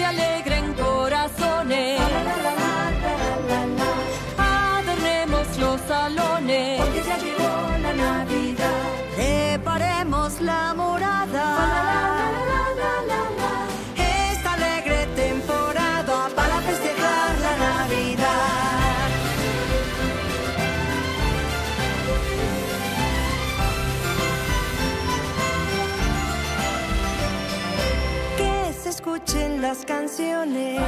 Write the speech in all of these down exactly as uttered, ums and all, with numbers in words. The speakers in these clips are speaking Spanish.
alegren corazones. Adornemos los salones, porque ya llegó la Navidad. Preparemos la morada. Esta alegre temporada para festejar la Navidad. Que se escuchen las canciones,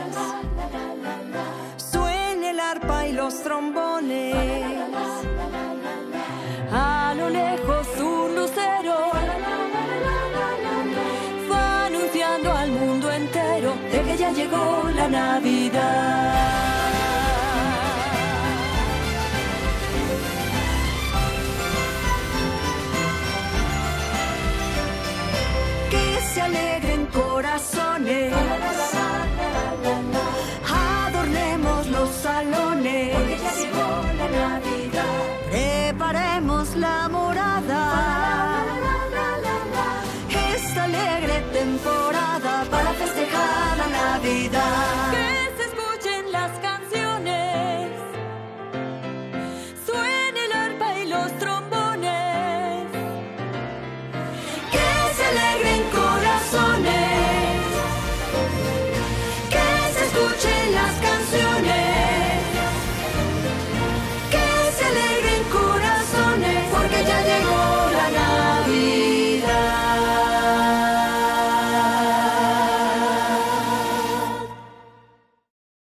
suene el arpa y los trombones. A lo lejos un lucero va anunciando al mundo entero de que ya llegó la Navidad. Que se alegren corazones, adornemos los salones, Porque ya llegó la Navidad. preparemos la morada. Esta alegre temporada